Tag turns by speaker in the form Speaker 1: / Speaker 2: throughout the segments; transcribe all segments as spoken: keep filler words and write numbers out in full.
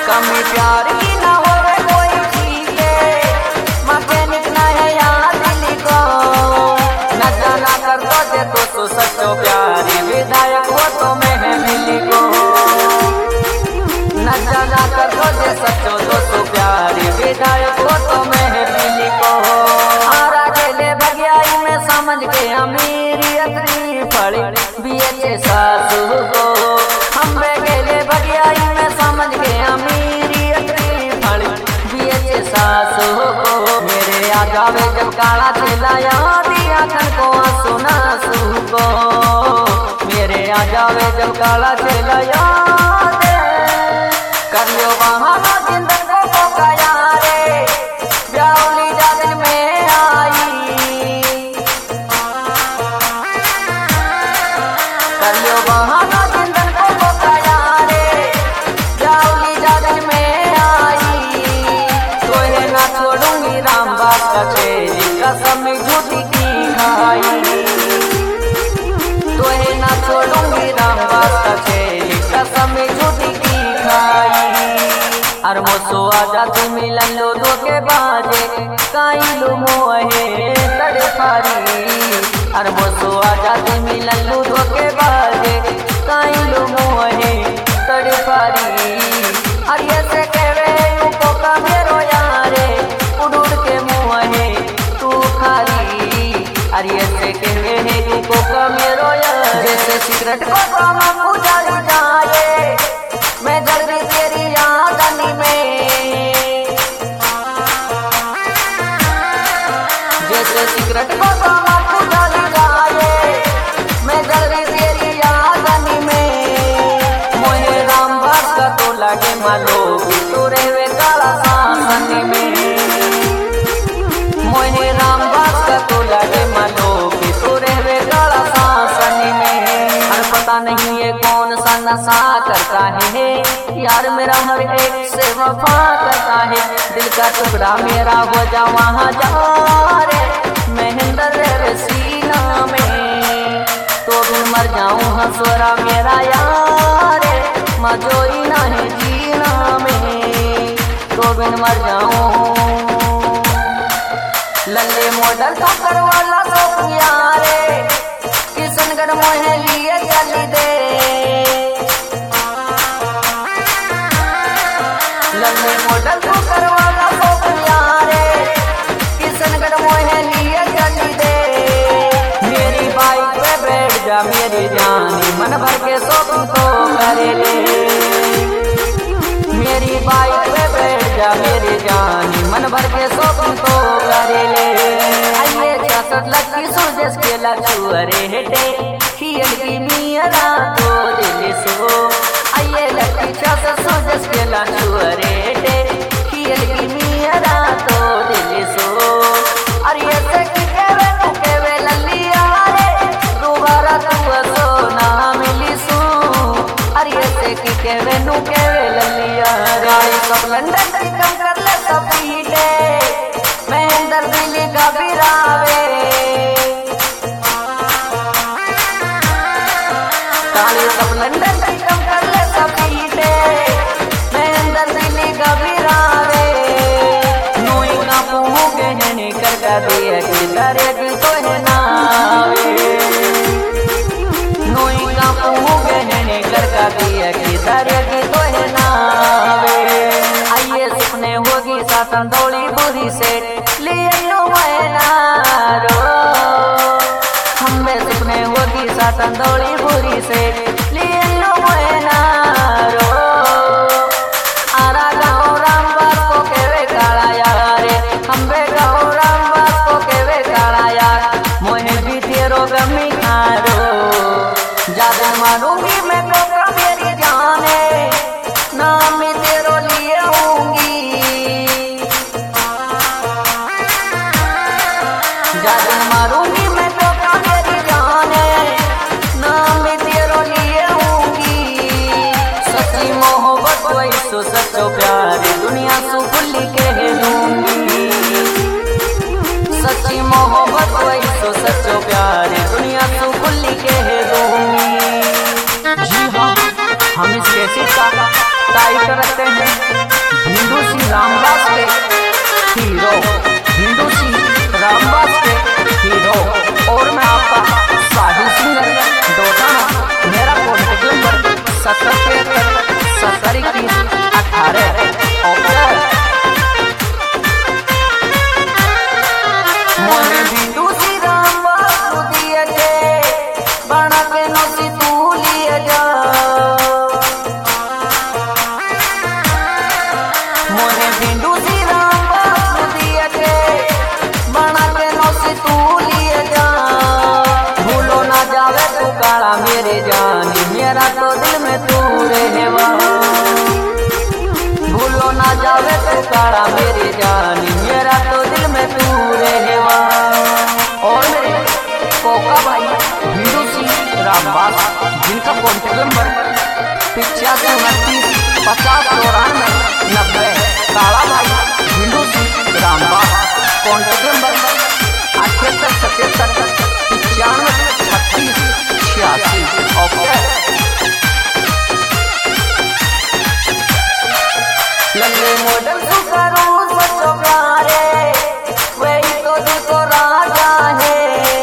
Speaker 1: कमी प्यार की ना हो रे कोई ठीक है, मैकेनिक ना है यहाँ दिल को, न जाना कर दो जे तो सो सच्चो प्यारी, विधायक हो तो मैं है मिली को, न जाना कर दो जे सच्चो तो सो प्यारी, विधायक हो तो मैं है मिली को। आरा गेले भगियाई में समझ के अमीरी अतरी फड़ी बीएच सासू को, हम गेले भगियाई में समझ के अमीरी अतरी फड़ी बीएच सासू को। मेरे आ जावे जब काला चलाया दिया खन को सुना सू को, मेरे आ जावे जब काला चलाया कर लो बहाना जिंदन को पोकाया रे, ब्यावली जादन में आई कर लो बहाना जिंदन को पोकाया रे, ब्यावली जादन में आई। तोहे ना छोड़ूंगी राम बात का चेरी, कसम झूठी की खाई, तोहे ना छोड़ूंगी राम बात का चेरी, कसम झूठी की खाई। अर मोसो आजा तू मिलन लो धोखे बाजे, काई लो मोहे तड़फारी, अर मोसो आजा तू मिलन लो धोखे बाजे, काई लो मोहे तड़फारी। अर ये से कहवे यूं का मेरो यारे, उड़ उड़ के मुँहे तू खाली, अर ये से कहवे यूं का मेरो यारे, जैसे सिगरेट को कामा पूजा जाए, मैं जल्दी तेरी यादनी में, जैसे सिगरेट को कामा पूजा जाए, मैं जल्दी तेरी यादनी में। मोहे राम बास का तो लगे मालो तू रेवे काला सांसनी में, मोहे राम बास का तो लगे मालो तू रेवे काला सांसनी में। हर पता नहीं ये कौन सा नशा करता है, यार मेरा हर एक से वफा करता है, दिल का टुकड़ा मेरा हो जा वहाँ जा रे, महेंद्र रे सीना में, तो भी मर जाऊँ हंसोरा मेरा यार, मजोई ना है जीना में, तो भी मर जाऊँ। लल्ले मॉडल तो करवाला तो यारे, किशनगढ़ मोहे लिए चली दे, लल्ले मॉडल तो करवाला तो यारे, किशनगढ़ मोहे लिए चली दे। मेरी बाइक पे बैठ जा मेरी जानी, मन भर के शॉपिंग तो करे ले, मेरी बाइक पे बैठ जा मेरी जानी, मन भर के शॉपिंग तो करे ले। आइए छसठ लक्की सूरज के लछुअरे हेटे, खियल की मियरा तो दिल सो, आइए लक्की छसठ सूरज के लछुअरे हेटे, खियल की मियरा तो दिल सो। अरे ये से की केवे तू केवे ललिया रे, दोबारा तू सोना मिली सू, अरे ये से की केवे नू केवे ललिया, गाड़ी सब लंदन की कम कर ले सब पीटे, महेंद्र दिल्ली का बिरावे, गाड़ी सब लंदन की कम कर ले सब पीटे, महेंद्र दिल्ली का बिरावे। नोई ना पूहू के हने कर का दिया कि तारे की तो है नावे, नोई का पूहू के हने कर का दिया कि तारे की तो है नावे। आइए सपने होगी सातन दौड़ी बुरी से लियो मैनारो, हमें सपने होगी सातन दौड़ी बुरी से लियो मैनारो। आरा गाँव राम बास को केवे काला यारे, हमें गाँव राम बास को केवे काला यार, मोहे भी तेरो गमी खारो, ज्यादा मारूंगी मैं को का मेरी जाने, नाम तेरो लिए होंगी, ज्यादा मारूंगी मैं तो का मेरी जाने, नाम तेरो लिए होंगी। सच्ची मोहब्बत कोई सो सच्चो प्यार, दुनिया सु भूली के दूंगी, सच्ची मोहब्बत कोई सो सच्चो प्यार, दुनिया सु भूली के दूंगी। जी हाँ, हम इस कैसेट का टाइटल रखते हैं सत्तर सत्तर इक्कीस अठारह ओके मोने बिंदु सी राम वासु दिए के बना के नोसी तू लिए जा मोने बिंदु सी राम वासु दिए के बना के नोसी तू लिए जा भूलो ना जावे तू काला मेरे जानी मेरा तो दिल में तू रहवा भूलो ना जावे तू काला मेरे जानी मेरा तो दिल में तू रहवा और मेरे कोका भाई भिंडू सिंह रामबाग जिनका कॉन्टेक्ट नंबर पिचासी उनतीस पचास चौरानवे नब्बे काला भाई भिंडू सिंह रामबाग कॉन्टेक्ट नंबर अठहत्तर सतहत्तर पिचानवे छत्तीस छियासी ओके लल्ले मॉडल तू करो सचो प्यारे वही तो दिल को राजा है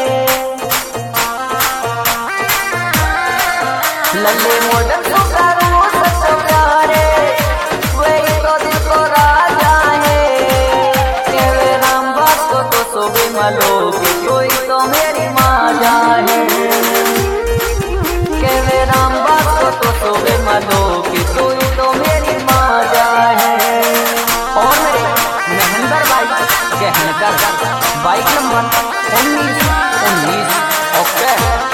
Speaker 1: लल्ले मॉडल तू करो सचो प्यारे वही तो दिल को राजा है केवे रामबाग को तो सोबे मलोगे कोई तो मेरी माजा है केवे रामबाग को तो सोबे मलोगे कोई तो मेरी माजा है और मेरे महेंद्र भाई गहनकर बाइक नंबर उन्नीस उन्नीस ओके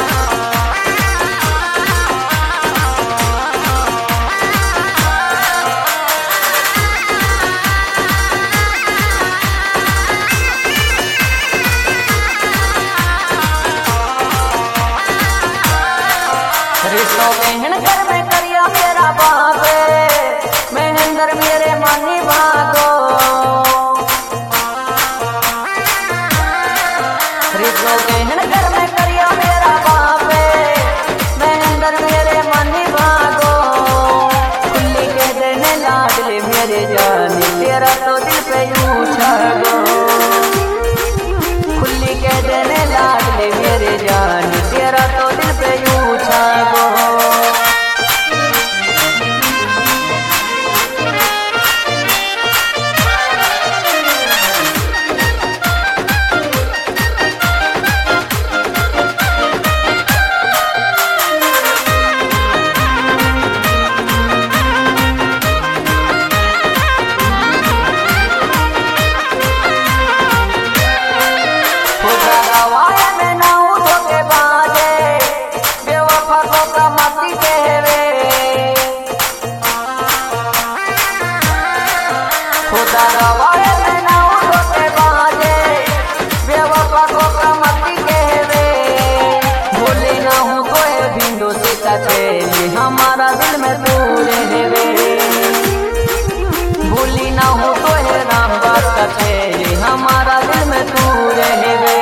Speaker 1: रिश्तों बहन घर में करिया मेरा बाबे महेंद्र मेरे मानी भागो रिश्तों बहन घर में करिया मेरा बाबे महेंद्र मेरे मानी भागो खुली के देने लाडले मेरे जाने तेरा तो दिल पे यूं छागो खुली के देने लाडले मेरे जाने तेरा तो दिल पे यूं छागो हमारा दिल में तू रहवे भूली ना हो तो है रामबाग का चेहरे हमारा दिल में तू रहवे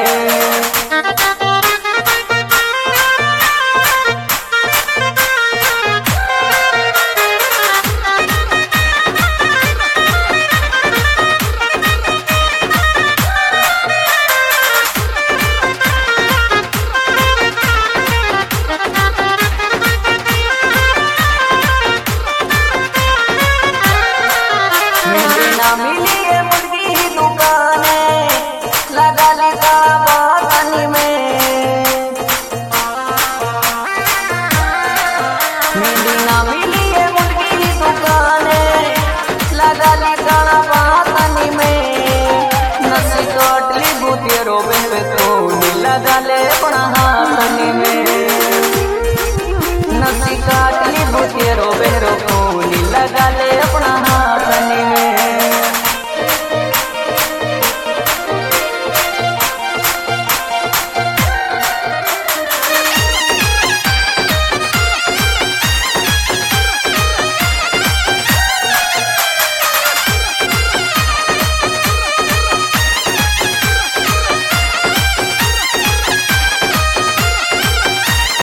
Speaker 1: लगाले अपना हाथनी में नसी काटली बुतियरो बेरो कोनी लगाले अपना